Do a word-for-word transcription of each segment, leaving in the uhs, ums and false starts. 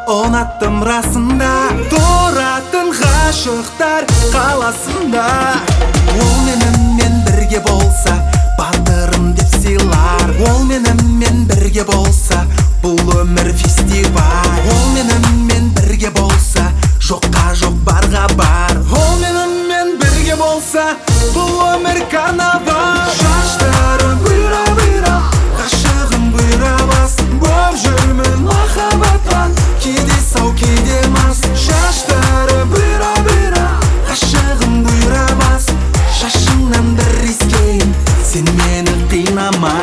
ұнаттым расында, тұратын ғашықтар қаласында. Ол менімен бірге болса, батырым деп сыйлар. Ол менімен бірге болса, бұл өмір фестиваль. Ол менімен бірге болса, жоққа жоқ барға бар. Ол менімен бірге болса, бұл өмір карнавал. Шаштарым бұйра-бұйра, ғашығым бұйра бас. Боп жүрмін махаббаттан, кейде сау кейде мас. Шаштары бұйра-бұйра, ғашығым бұйра бас. Шашыңнан бір иіскейін, сен мені қинама.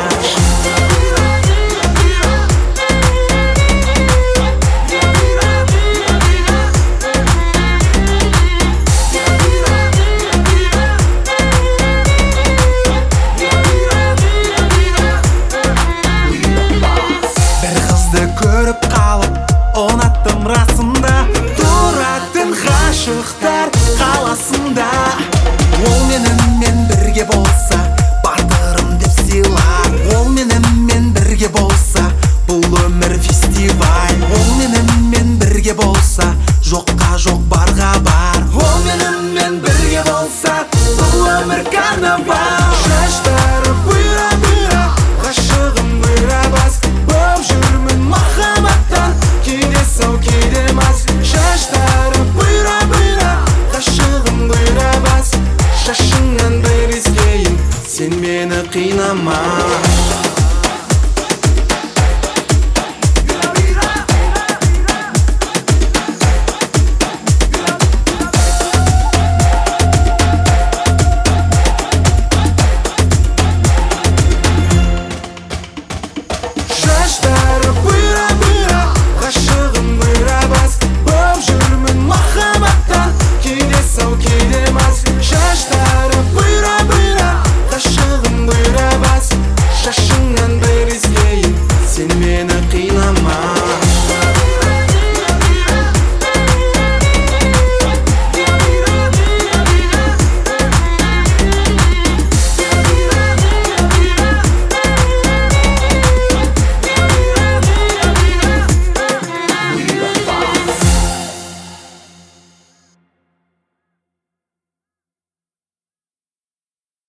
Көріп қалып, ұнаттым расында, тұратын ғашықтар қаласында. Ол менімен бірге болса, батырым деп сыйлар. Ол менімен бірге болса, бұл өмір фестиваль. Ол менімен бірге болса, жоққа жоқ барға бар. Ол менімен бірге болса, бұл өмір карнавал. Шаштары бұйра-бұйра, ғашығым бұйра бас. Боп жүрмін махаббаттан, кейде сау кейде мас. Шаштары